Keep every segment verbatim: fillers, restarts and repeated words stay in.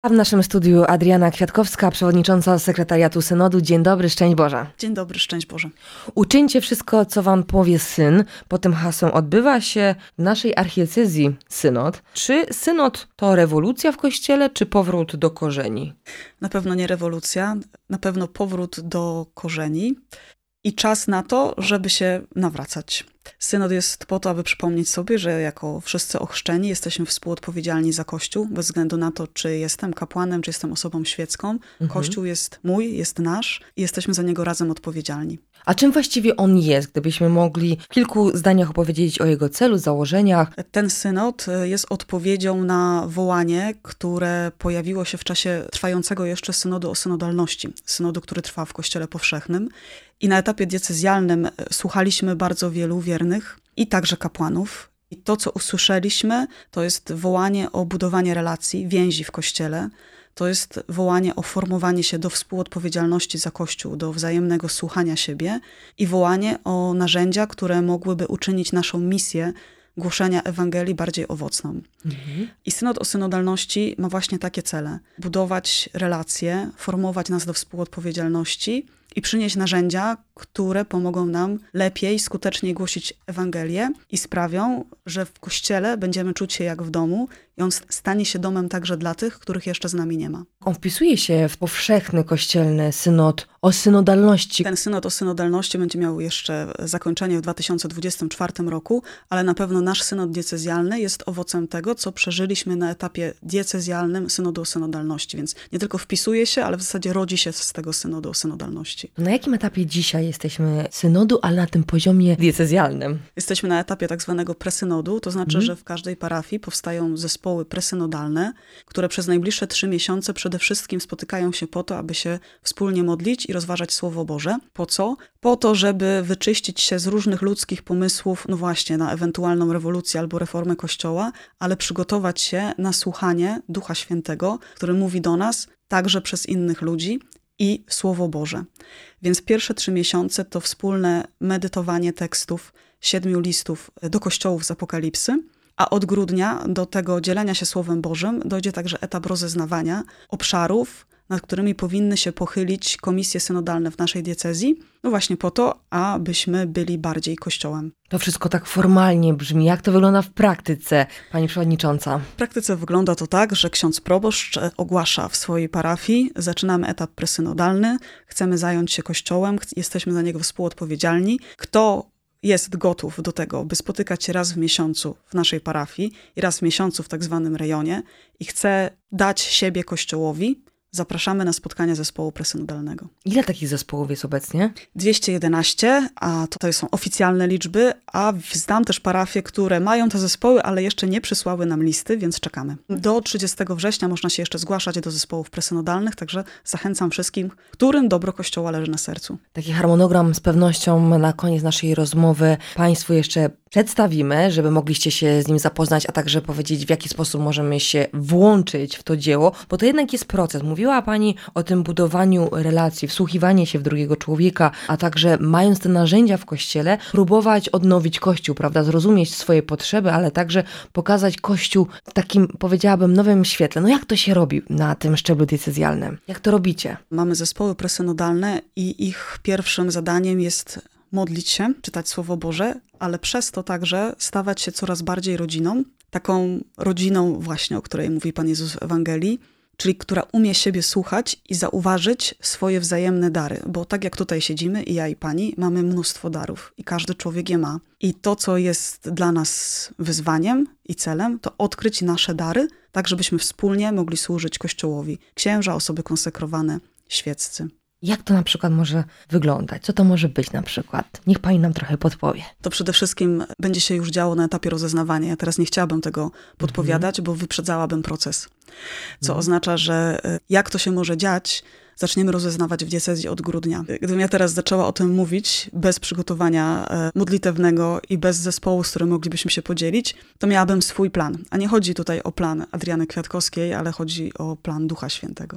A w naszym studiu Adriana Kwiatkowska, przewodnicząca sekretariatu synodu. Dzień dobry, szczęść Boże. Dzień dobry, szczęść Boże. Uczyńcie wszystko, co wam powie syn. Pod tym hasłem odbywa się w naszej archidiecezji synod. Czy synod to rewolucja w Kościele, czy powrót do korzeni? Na pewno nie rewolucja, na pewno powrót do korzeni i czas na to, żeby się nawracać. Synod jest po to, aby przypomnieć sobie, że jako wszyscy ochrzczeni jesteśmy współodpowiedzialni za Kościół, bez względu na to, czy jestem kapłanem, czy jestem osobą świecką. Mhm. Kościół jest mój, jest nasz i jesteśmy za niego razem odpowiedzialni. A czym właściwie on jest, gdybyśmy mogli w kilku zdaniach opowiedzieć o jego celu, założeniach? Ten synod jest odpowiedzią na wołanie, które pojawiło się w czasie trwającego jeszcze synodu o synodalności. Synodu, który trwa w Kościele Powszechnym. I na etapie diecezjalnym słuchaliśmy bardzo wielu wiernych i także kapłanów. I to, co usłyszeliśmy, to jest wołanie o budowanie relacji, więzi w Kościele. To jest wołanie o formowanie się do współodpowiedzialności za Kościół, do wzajemnego słuchania siebie i wołanie o narzędzia, które mogłyby uczynić naszą misję głoszenia Ewangelii bardziej owocną. Mhm. I synod o synodalności ma właśnie takie cele. Budować relacje, formować nas do współodpowiedzialności i przynieść narzędzia, które pomogą nam lepiej, skuteczniej głosić Ewangelię i sprawią, że w Kościele będziemy czuć się jak w domu i on stanie się domem także dla tych, których jeszcze z nami nie ma. On wpisuje się w powszechny kościelny synod o synodalności. Ten synod o synodalności będzie miał jeszcze zakończenie w dwa tysiące dwudziestym czwartym roku, ale na pewno nasz synod diecezjalny jest owocem tego, co przeżyliśmy na etapie diecezjalnym synodu o synodalności, więc nie tylko wpisuje się, ale w zasadzie rodzi się z tego synodu o synodalności. Na jakim etapie dzisiaj jesteśmy synodu, ale na tym poziomie diecezjalnym? Jesteśmy na etapie tak zwanego presynodu, to znaczy, mm. że w każdej parafii powstają zespoły presynodalne, które przez najbliższe trzy miesiące przede wszystkim spotykają się po to, aby się wspólnie modlić i rozważać Słowo Boże. Po co? Po to, żeby wyczyścić się z różnych ludzkich pomysłów, no właśnie, na ewentualną rewolucję albo reformę Kościoła, ale przygotować się na słuchanie Ducha Świętego, który mówi do nas także przez innych ludzi, i Słowo Boże. Więc pierwsze trzy miesiące to wspólne medytowanie tekstów siedmiu listów do kościołów z Apokalipsy, a od grudnia do tego dzielenia się Słowem Bożym dojdzie także etap rozeznawania obszarów, nad którymi powinny się pochylić komisje synodalne w naszej diecezji, no właśnie po to, abyśmy byli bardziej Kościołem. To wszystko tak formalnie brzmi. Jak to wygląda w praktyce, pani przewodnicząca? W praktyce wygląda to tak, że ksiądz proboszcz ogłasza w swojej parafii, zaczynamy etap presynodalny, chcemy zająć się Kościołem, jesteśmy za niego współodpowiedzialni. Kto jest gotów do tego, by spotykać się raz w miesiącu w naszej parafii i raz w miesiącu w tak zwanym rejonie i chce dać siebie Kościołowi, zapraszamy na spotkania zespołu presynodalnego. Ile takich zespołów jest obecnie? dwieście jedenaście, a to, to są oficjalne liczby, a znam też parafie, które mają te zespoły, ale jeszcze nie przysłały nam listy, więc czekamy. Do trzydziestego września można się jeszcze zgłaszać do zespołów presynodalnych, także zachęcam wszystkim, którym dobro Kościoła leży na sercu. Taki harmonogram z pewnością na koniec naszej rozmowy Państwu jeszcze przedstawimy, żeby mogliście się z nim zapoznać, a także powiedzieć, w jaki sposób możemy się włączyć w to dzieło, bo to jednak jest proces. Mówiła Pani o tym budowaniu relacji, wsłuchiwanie się w drugiego człowieka, a także mając te narzędzia w Kościele, próbować odnowić Kościół, prawda, zrozumieć swoje potrzeby, ale także pokazać Kościół w takim, powiedziałabym, nowym świetle. No jak to się robi na tym szczeblu diecezjalnym? Jak to robicie? Mamy zespoły presynodalne i ich pierwszym zadaniem jest modlić się, czytać Słowo Boże, ale przez to także stawać się coraz bardziej rodziną, taką rodziną właśnie, o której mówi Pan Jezus w Ewangelii, czyli która umie siebie słuchać i zauważyć swoje wzajemne dary. Bo tak jak tutaj siedzimy, i ja, i Pani, mamy mnóstwo darów i każdy człowiek je ma. I to, co jest dla nas wyzwaniem i celem, to odkryć nasze dary, tak żebyśmy wspólnie mogli służyć Kościołowi. Księża, osoby konsekrowane, świeccy. Jak to na przykład może wyglądać? Co to może być na przykład? Niech Pani nam trochę podpowie. To przede wszystkim będzie się już działo na etapie rozeznawania. Ja teraz nie chciałabym tego podpowiadać, mm-hmm. bo wyprzedzałabym proces. Co mm-hmm. oznacza, że jak to się może dziać, zaczniemy rozeznawać w diecezji od grudnia. Gdybym ja teraz zaczęła o tym mówić bez przygotowania modlitewnego i bez zespołu, z którym moglibyśmy się podzielić, to miałabym swój plan. A nie chodzi tutaj o plan Adriany Kwiatkowskiej, ale chodzi o plan Ducha Świętego.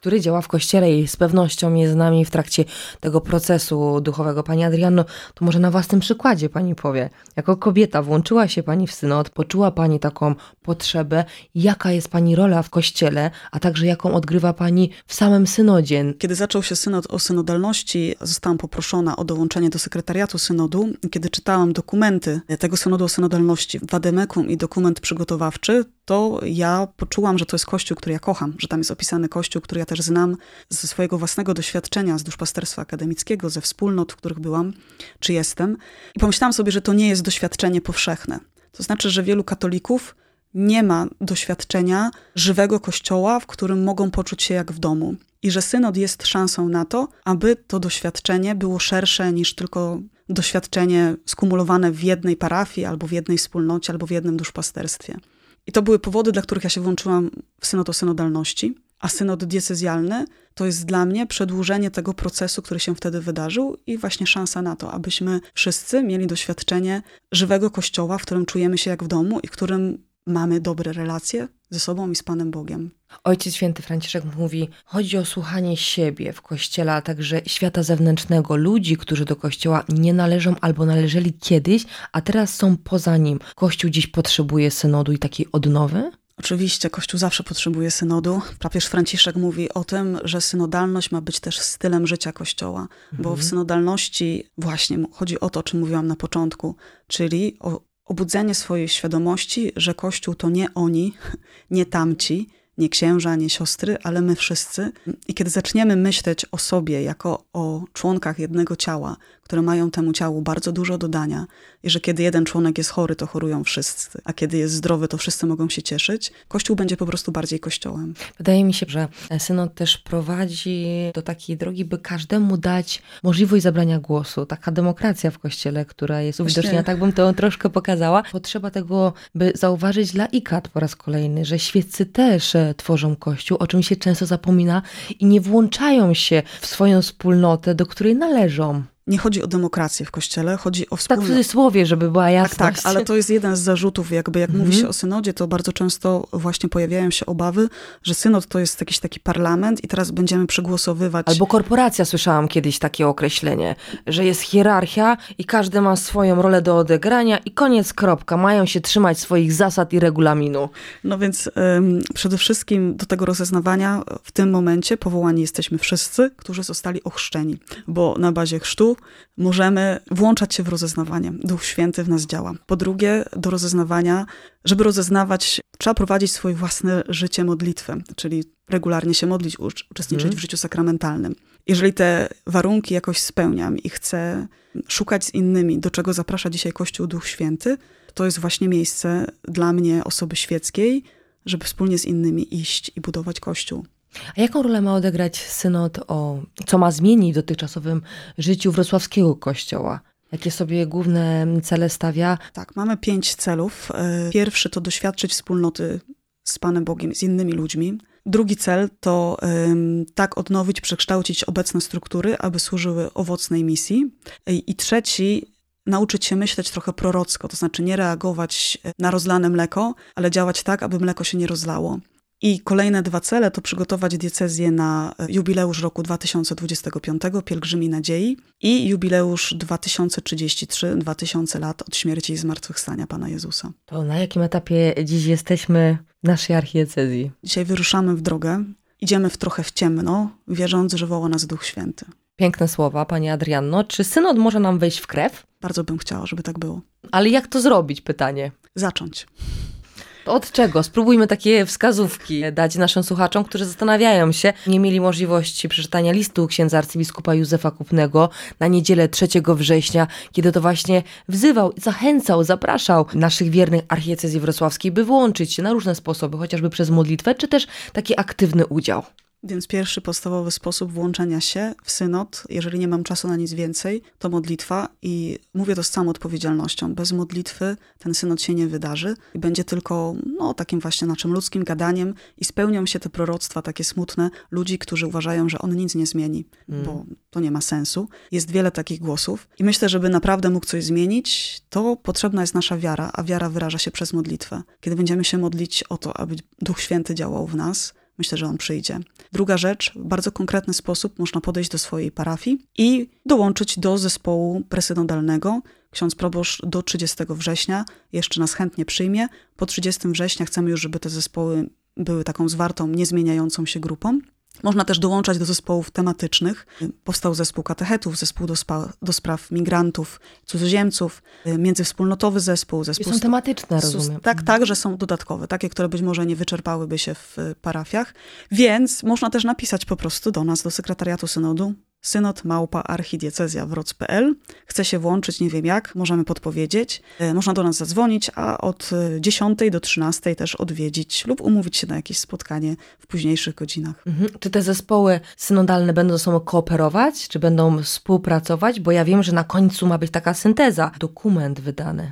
który działa w Kościele i z pewnością jest z nami w trakcie tego procesu duchowego. Pani Adrianno, to może na własnym przykładzie Pani powie. Jako kobieta włączyła się Pani w synod, poczuła Pani taką potrzebę. Jaka jest Pani rola w Kościele, a także jaką odgrywa Pani w samym synodzie? Kiedy zaczął się synod o synodalności, zostałam poproszona o dołączenie do sekretariatu synodu. Kiedy czytałam dokumenty tego synodu o synodalności, Vademekum i dokument przygotowawczy, to ja poczułam, że to jest Kościół, który ja kocham, że tam jest opisany Kościół, który ja też znam ze swojego własnego doświadczenia, z duszpasterstwa akademickiego, ze wspólnot, w których byłam, czy jestem. I pomyślałam sobie, że to nie jest doświadczenie powszechne. To znaczy, że wielu katolików nie ma doświadczenia żywego Kościoła, w którym mogą poczuć się jak w domu. I że synod jest szansą na to, aby to doświadczenie było szersze niż tylko doświadczenie skumulowane w jednej parafii, albo w jednej wspólnocie, albo w jednym duszpasterstwie. I to były powody, dla których ja się włączyłam w synod o synodalności. A synod diecezjalny to jest dla mnie przedłużenie tego procesu, który się wtedy wydarzył i właśnie szansa na to, abyśmy wszyscy mieli doświadczenie żywego Kościoła, w którym czujemy się jak w domu i w którym mamy dobre relacje ze sobą i z Panem Bogiem. Ojciec Święty Franciszek mówi, chodzi o słuchanie siebie w Kościele, a także świata zewnętrznego, ludzi, którzy do Kościoła nie należą albo należeli kiedyś, a teraz są poza nim. Kościół dziś potrzebuje synodu i takiej odnowy? Oczywiście, Kościół zawsze potrzebuje synodu. Papież Franciszek mówi o tym, że synodalność ma być też stylem życia Kościoła, mhm. bo w synodalności właśnie chodzi o to, o czym mówiłam na początku, czyli o obudzenie swojej świadomości, że Kościół to nie oni, nie tamci, nie księża, nie siostry, ale my wszyscy. I kiedy zaczniemy myśleć o sobie jako o członkach jednego ciała, które mają temu ciału bardzo dużo do dania i że kiedy jeden członek jest chory, to chorują wszyscy, a kiedy jest zdrowy, to wszyscy mogą się cieszyć, Kościół będzie po prostu bardziej Kościołem. Wydaje mi się, że synod też prowadzi do takiej drogi, by każdemu dać możliwość zabrania głosu. Taka demokracja w Kościele, która jest uwidoczniona, tak bym to troszkę pokazała. Potrzeba tego, by zauważyć laikat po raz kolejny, że świeccy też tworzą Kościół, o czym się często zapomina i nie włączają się w swoją wspólnotę, do której należą. Nie chodzi o demokrację w Kościele, chodzi o wspólnotę. Tak w cudzysłowie, żeby była jasność. Tak, tak, ale to jest jeden z zarzutów, jakby jak mhm. mówi się o synodzie, to bardzo często właśnie pojawiają się obawy, że synod to jest jakiś taki parlament i teraz będziemy przegłosowywać. Albo korporacja, słyszałam kiedyś takie określenie, że jest hierarchia i każdy ma swoją rolę do odegrania i koniec, kropka. Mają się trzymać swoich zasad i regulaminu. No więc ym, przede wszystkim do tego rozeznawania w tym momencie powołani jesteśmy wszyscy, którzy zostali ochrzczeni, bo na bazie chrztu możemy włączać się w rozeznawanie. Duch Święty w nas działa. Po drugie, do rozeznawania, żeby rozeznawać, trzeba prowadzić swoje własne życie modlitwy, czyli regularnie się modlić, uczestniczyć hmm. w życiu sakramentalnym. Jeżeli te warunki jakoś spełniam i chcę szukać z innymi, do czego zaprasza dzisiaj Kościół Duch Święty, to jest właśnie miejsce dla mnie, osoby świeckiej, żeby wspólnie z innymi iść i budować Kościół. A jaką rolę ma odegrać synod, o co ma zmienić w dotychczasowym życiu wrocławskiego Kościoła? Jakie sobie główne cele stawia? Tak, mamy pięć celów. Pierwszy to doświadczyć wspólnoty z Panem Bogiem, z innymi ludźmi. Drugi cel to um, tak odnowić, przekształcić obecne struktury, aby służyły owocnej misji. I, i trzeci, nauczyć się myśleć trochę prorocko, to znaczy nie reagować na rozlane mleko, ale działać tak, aby mleko się nie rozlało. I kolejne dwa cele to przygotować diecezję na jubileusz roku dwa tysiące dwudziestego piątego, Pielgrzymi Nadziei, i jubileusz dwa tysiące trzydziesty trzeci, dwa tysiące lat od śmierci i zmartwychwstania Pana Jezusa. To na jakim etapie dziś jesteśmy w naszej archidiecezji? Dzisiaj wyruszamy w drogę, idziemy w trochę w ciemno, wierząc, że woła nas Duch Święty. Piękne słowa, Pani Adrianno. Czy synod może nam wejść w krew? Bardzo bym chciała, żeby tak było. Ale jak to zrobić, pytanie? Zacząć. Od czego? Spróbujmy takie wskazówki dać naszym słuchaczom, którzy zastanawiają się, nie mieli możliwości przeczytania listu księdza arcybiskupa Józefa Kupnego na niedzielę trzeciego września, kiedy to właśnie wzywał, zachęcał, zapraszał naszych wiernych archidiecezji wrocławskiej, by włączyć się na różne sposoby, chociażby przez modlitwę, czy też taki aktywny udział. Więc pierwszy podstawowy sposób włączenia się w synod, jeżeli nie mam czasu na nic więcej, to modlitwa i mówię to z całą odpowiedzialnością. Bez modlitwy ten synod się nie wydarzy i będzie tylko no, takim właśnie naszym ludzkim gadaniem i spełnią się te proroctwa takie smutne ludzi, którzy uważają, że on nic nie zmieni, mm. bo to nie ma sensu. Jest wiele takich głosów i myślę, żeby naprawdę mógł coś zmienić, to potrzebna jest nasza wiara, a wiara wyraża się przez modlitwę. Kiedy będziemy się modlić o to, aby Duch Święty działał w nas, myślę, że on przyjdzie. Druga rzecz, w bardzo konkretny sposób można podejść do swojej parafii i dołączyć do zespołu presynodalnego. Ksiądz proboszcz do trzydziestego września jeszcze nas chętnie przyjmie. Po trzydziestego września chcemy już, żeby te zespoły były taką zwartą, niezmieniającą się grupą. Można też dołączać do zespołów tematycznych. Powstał zespół katechetów, zespół do, spa, do spraw migrantów, cudzoziemców, międzywspólnotowy zespół. zespół I są tematyczne, rozumiem. Tak, tak, że są dodatkowe, takie, które być może nie wyczerpałyby się w parafiach. Więc można też napisać po prostu do nas, do sekretariatu synodu, synod małpa archidiecezja wroc kropka p l. Chce się włączyć, nie wiem jak, możemy podpowiedzieć. Można do nas zadzwonić, a od dziesiątej do trzynastej też odwiedzić lub umówić się na jakieś spotkanie w późniejszych godzinach. Mhm. Czy te zespoły synodalne będą ze sobą kooperować, czy będą współpracować? Bo ja wiem, że na końcu ma być taka synteza, dokument wydany.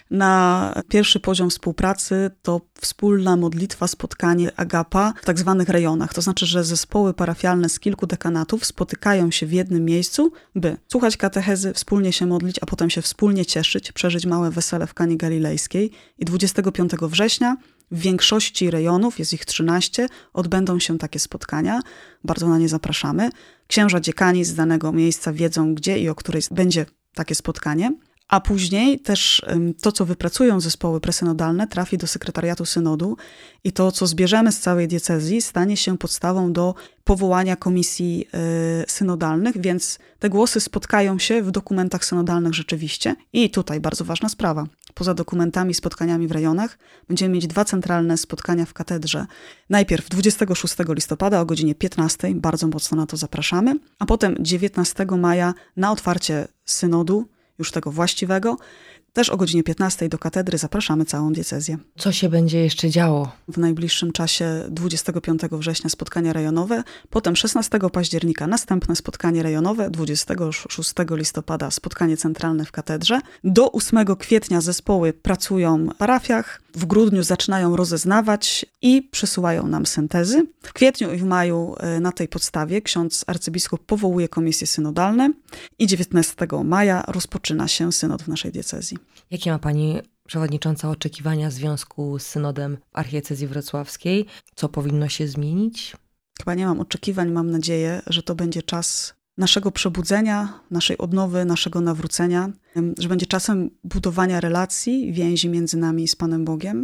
Na pierwszy poziom współpracy to wspólna modlitwa, spotkanie agapa w tak zwanych rejonach. To znaczy, że zespoły parafialne z kilku dekanatów spotykają się w jednym miejscu, by słuchać katechezy, wspólnie się modlić, a potem się wspólnie cieszyć, przeżyć małe wesele w Kanie Galilejskiej. I dwudziestego piątego września w większości rejonów, jest ich trzynaście, odbędą się takie spotkania. Bardzo na nie zapraszamy. Księża dziekani z danego miejsca wiedzą, gdzie i o której będzie takie spotkanie. A później też to, co wypracują zespoły presynodalne, trafi do sekretariatu synodu i to, co zbierzemy z całej diecezji, stanie się podstawą do powołania komisji synodalnych, więc te głosy spotkają się w dokumentach synodalnych rzeczywiście. I tutaj bardzo ważna sprawa. Poza dokumentami, spotkaniami w rejonach będziemy mieć dwa centralne spotkania w katedrze. Najpierw dwudziestego szóstego listopada o godzinie piętnastej, bardzo mocno na to zapraszamy, a potem dziewiętnastego maja na otwarcie synodu, już tego właściwego. Też o godzinie piętnastej do katedry zapraszamy całą diecezję. Co się będzie jeszcze działo? W najbliższym czasie dwudziestego piątego września spotkania rejonowe, potem szesnastego października następne spotkanie rejonowe, dwudziestego szóstego listopada spotkanie centralne w katedrze. Do ósmego kwietnia zespoły pracują w parafiach, w grudniu zaczynają rozeznawać i przysyłają nam syntezy. W kwietniu i w maju na tej podstawie ksiądz arcybiskup powołuje komisje synodalne i dziewiętnastego maja rozpoczyna się synod w naszej diecezji. Jakie ma pani przewodnicząca oczekiwania w związku z synodem w archidiecezji wrocławskiej? Co powinno się zmienić? Chyba nie mam oczekiwań, mam nadzieję, że to będzie czas naszego przebudzenia, naszej odnowy, naszego nawrócenia, że będzie czasem budowania relacji, więzi między nami i z Panem Bogiem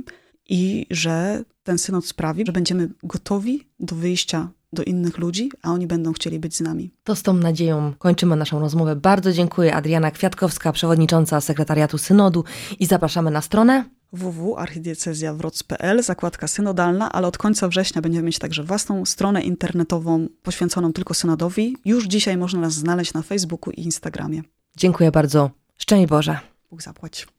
i że ten synod sprawi, że będziemy gotowi do wyjścia do innych ludzi, a oni będą chcieli być z nami. To z tą nadzieją kończymy naszą rozmowę. Bardzo dziękuję. Adriana Kwiatkowska, przewodnicząca sekretariatu synodu i zapraszamy na stronę w w w kropka archidiecezja wroc kropka p l, zakładka synodalna, ale od końca września będziemy mieć także własną stronę internetową poświęconą tylko synodowi. Już dzisiaj można nas znaleźć na Facebooku i Instagramie. Dziękuję bardzo. Szczęść Boże. Bóg zapłać.